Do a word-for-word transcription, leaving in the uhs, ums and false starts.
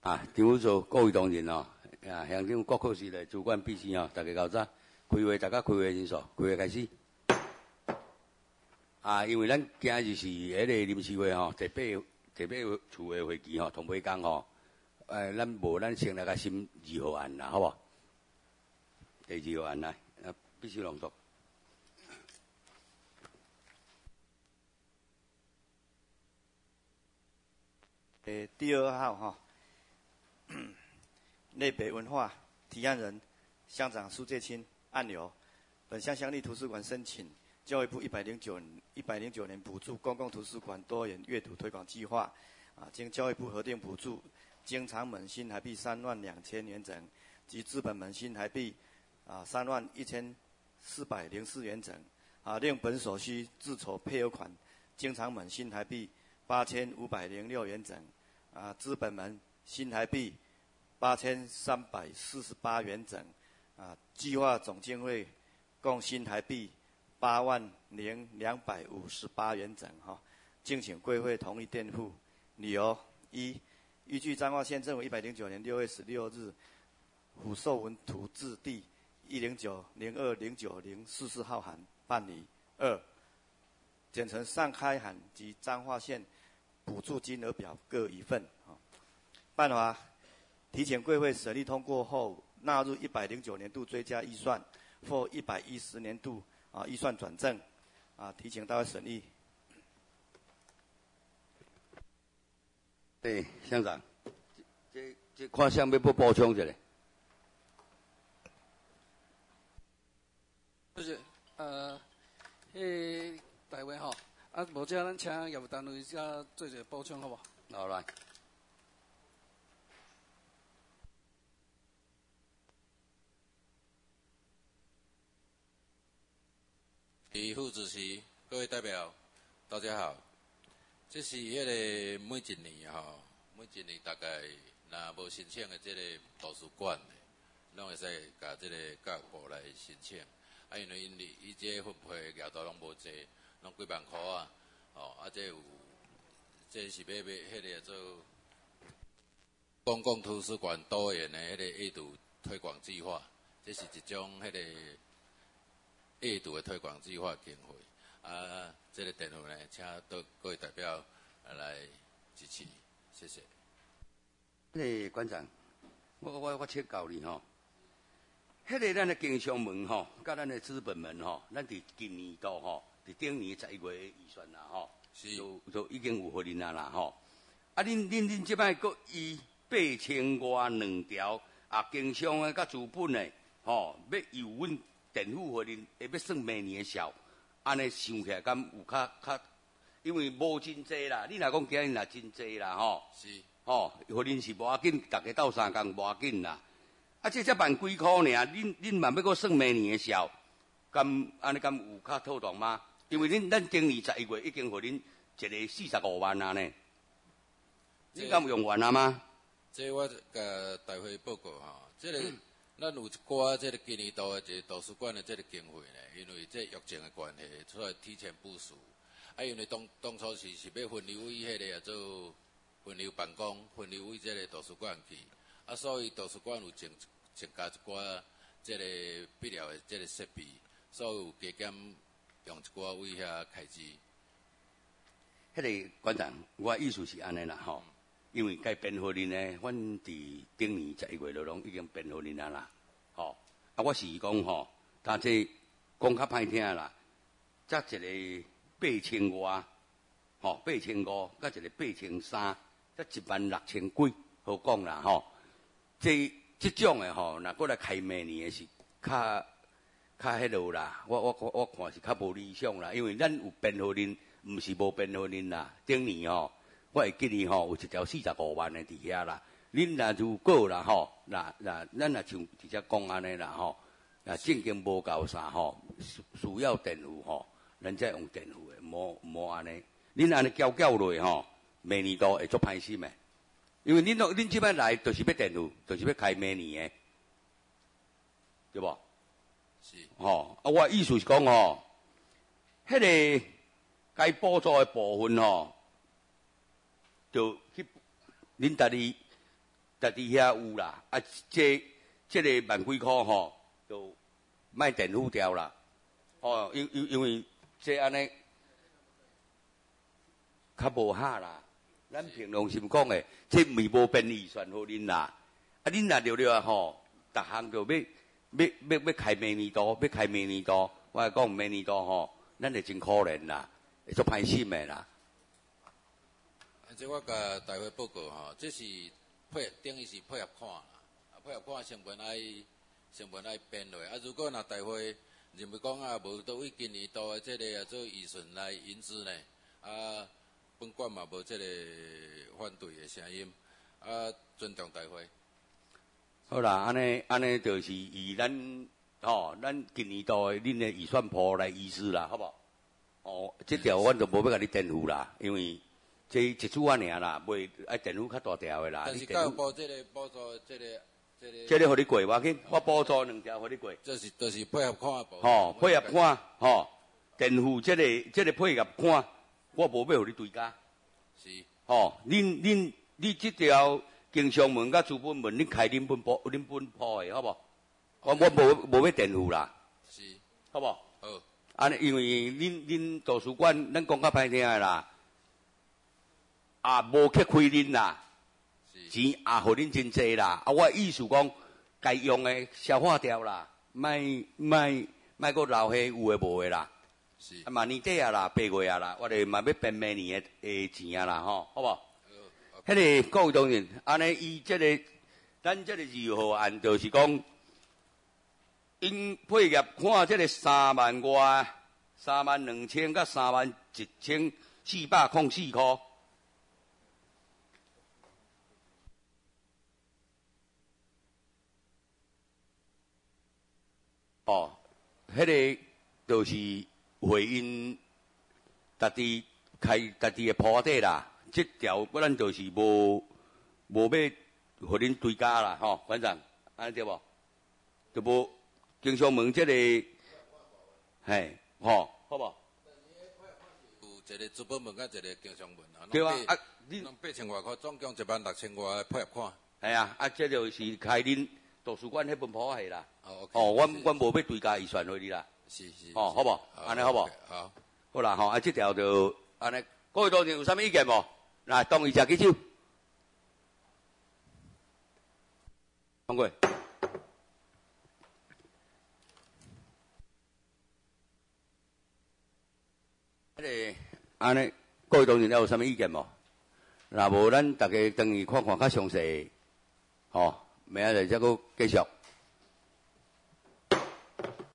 啊，政府做各位同仁哦，啊，乡长国考时来主管秘书哦，大家搞早，开会大家开会人数，开会开始。啊，因为咱今日是迄个临时会吼，第八第八处的会期吼，同尾讲吼，诶，咱无咱先来个审二号案啦，好无？第二号案来，啊，必须朗读。 诶，第二号哈。内北文化提案人乡长苏介清案由，本乡乡立图书馆申请教育部一百零九一百零九年补助公共图书馆多元阅读推广计划，啊，经教育部核定补助，经常本新台币三万两千元整，及资本本新台币啊三万一千四百零四元整，啊，另本所需自筹配额款，经常本新台币八千五百零六元整，啊，资本门新台币八千三百四十八元整，啊，计划总经费共新台币八万零两百五十八元整，哈，敬请贵会同意垫付。理由一，依据彰化县政府一百零九年六月十六日虎寿文图字第一零九零二零九零四四号函办理。二，检呈上开函及彰化县补助金额表各一份。办法提前贵会审议通过后，纳入一百零九年度追加预算或一百一十年度啊预算转正，啊提请大会审议。 对，乡长，这这看项要不补充一下。 就是，呃，迄台湾吼，啊，无这咱请业务单位遮做一个补充，好无？ 好来。 副主席、各位代表，大家好。这是迄个每一年吼，每一年大概若无申请的这个图书馆，拢会使甲这个教育部来申请。啊，因为因为伊这分配额度拢无济，拢几万块啊，哦，啊，这有，这是要要迄个做公共图书馆多元的迄个阅读推广计划，这是一种迄个。阅读的推广计划经费，啊，这个电费呢，请各各位代表来支持，谢谢。 迄个馆长，我我我请教你吼，迄个咱的经商门吼，甲咱的资本门吼，咱伫今年度吼，伫顶年十一月的预算啦吼，就就已经有互恁啊啦吼。啊，恁恁恁即摆搁以八千外两条啊，经商的甲资本的吼，要由阮。政府互恁会要算明年的数，安尼想起来敢有较较，因为无真济啦。你若讲今日若真济啦吼， 是吼，互恁是无要紧，逐个斗相共无要紧啦。啊，这才万几箍尔，恁恁嘛要搁算明年的数，敢安尼敢有较妥当吗？因为恁咱今年十一月已经互恁一个四十五万啊呢，恁敢有用完啊吗？ 这我甲大会报告吼，这个。嗯咱有一寡这个今年度的这个图书馆的这个经费呢，因为这疫情的关系，所以提前部署。啊，因为当当初是是要分流为迄个叫做分流办公，分流为这个图书馆去。啊，所以图书馆有增增加一寡这个必要的这个设备，所以有加减用一寡为遐开支。 迄个馆长，我意思是安尼啦吼。因为该变互恁呢，阮伫顶年十一月就拢已经变互恁啊啦，吼、哦！啊，我是讲吼，但这讲较歹听啦，则一个八千外，吼、哦，八千五，甲一个八千三，则一万六千几，好讲啦，吼、哦。这这种的吼，若过来开明年的是较较迄落啦，我我我我看是较无理想啦，因为咱有变互恁，毋是无变互恁啦，顶年吼。我会记哩吼，有一条四十五万的伫遐啦。恁若如果啦吼，那那咱若像直接讲安尼啦吼，那正经无够啥吼，需要电费吼，咱再用电费的，无无安尼。恁安尼交交落吼，明年度会足歹心的，因为恁拢恁即摆来就是要电费，就是要开明年的，对无？ 是。吼、 哦，啊，我意思是讲吼，迄、那个该补助的部分吼。就去，恁家己家己遐有啦，啊，这这个万几箍吼，就卖电付掉啦，哦，因因因为这安尼较无合啦。咱平常心讲诶，这毋是无便预算互恁啦，啊，恁若了了吼，逐项就要要要要开明年度，要开明年度，我来讲明年度吼，咱会真可怜啦，会足歹心诶啦。 啊，这我甲大会报告吼，这是配等于是配合看啦，啊，配合看成本爱成本爱编落，啊，如果若大会认为讲啊，无到位今年度诶这个啊做预算来引致呢，啊。本馆嘛无这个反对的声音，啊，尊重大会。 好啦，安尼安尼就是以咱吼、哦，咱今年度的恁的预算簿来议事啦，好不好？哦，这条阮就无要甲你颠覆啦，因为这一次啊尔啦，袂爱颠覆较大条的啦。 但是到补这个补助这个这个。 这个互你过，我紧，我补助两条互你过。 这是就是配合看部。 吼、哦，配合看，吼、哦，颠覆这个这个配合看。我无要互你追加， 是， 吼、哦，恁恁你这条经商门甲资本门，恁开恁本部恁本铺的，好无？我我无无要垫付啦， 是， 好无？ 好， 安尼因为恁恁图书馆，咱讲较歹听的啦，也无去开恁啦，钱也互恁真济啦。啊，我意思讲，该用的消化掉啦，卖卖卖个留下有诶无诶啦。是啊，明年底啊啦，八月啊啦，我哋嘛要变明年的诶钱啊啦，吼，好无？迄个各位同仁，安尼伊即个，咱即个二号案就是讲，因配业看即个三万外，三万两千甲三万一千四百零四箍。哦，迄、那个就是回应家己开家己的铺底啦，这条我咱就是无无要互恁追加啦，吼、哦，馆长，安尼对无？就无经商门这个，嘿，吼、哦，好无？ 有一个资本门甲一个经商门啊， 对啊，啊， 恁八千外块，总共一万六千外配合看。 系啊，啊，这就是开恁图书馆迄本铺系啦。 哦， 哦，阮阮无要追加预算互你啦。 是是。 哦，好无？安尼好无？ 好。 好啦，吼，啊，这条就安尼，各位同仁有啥物意见无？来，同意食举手。通过。迄个安尼，各位同仁有啥物意见无？若无，咱大家等于看看较详细，吼，明仔日再搁继续。